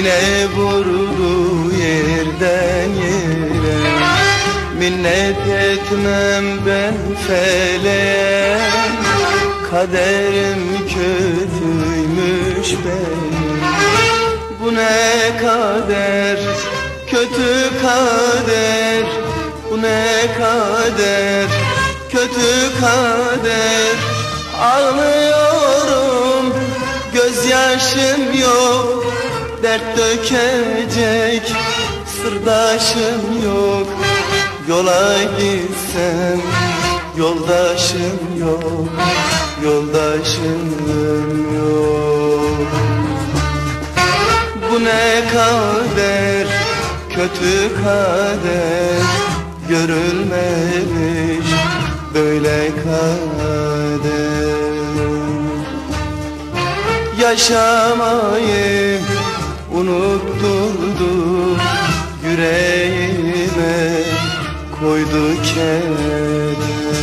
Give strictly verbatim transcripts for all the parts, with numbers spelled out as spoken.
yine vurdu yerden yere. Minnet etmem ben feleğe, kaderim kötüymüş benim. Bu ne kader, kötü kader, bu ne kader, kötü kader. Ağlıyorum, gözyaşım yok, dert dökecek sırdaşım yok. Yola gitsem yoldaşım yok, yoldaşım yok. Bu ne kader, kötü kader, görülmemiş böyle kader. Yaşamayı unutturdu, yüreğime koydu keder.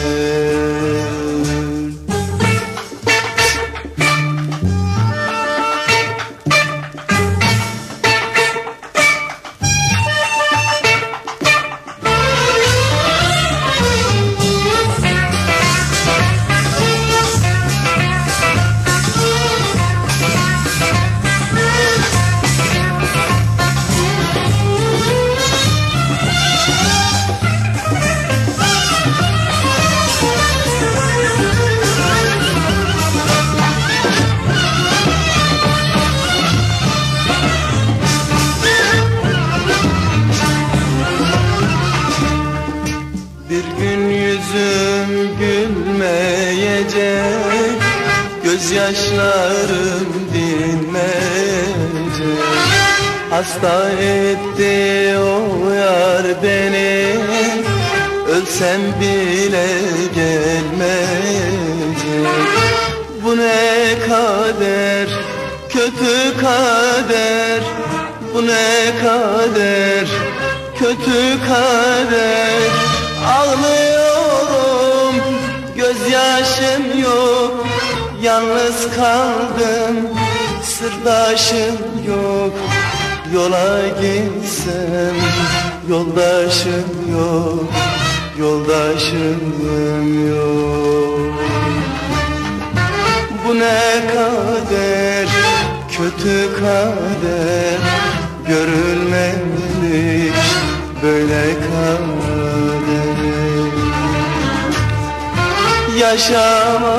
Bir gün yüzüm gülmeyecek, gözyaşlarım dinmeyecek. Hasta etti o yar beni, ölsem bile gelmeyecek. Bu ne kader, kötü kader, bu ne kader, kötü kader. Ağlıyorum, gözyaşım yok, yalnız kaldım, sırdaşım yok. Yola gitsem yoldaşım yok, yoldaşım yok. Bu ne kader, kötü kader, görülmemiş böyle kader.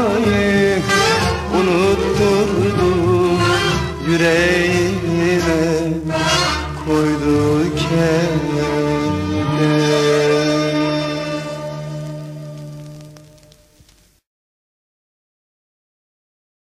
Yaşamayı unutturdu, yüreğime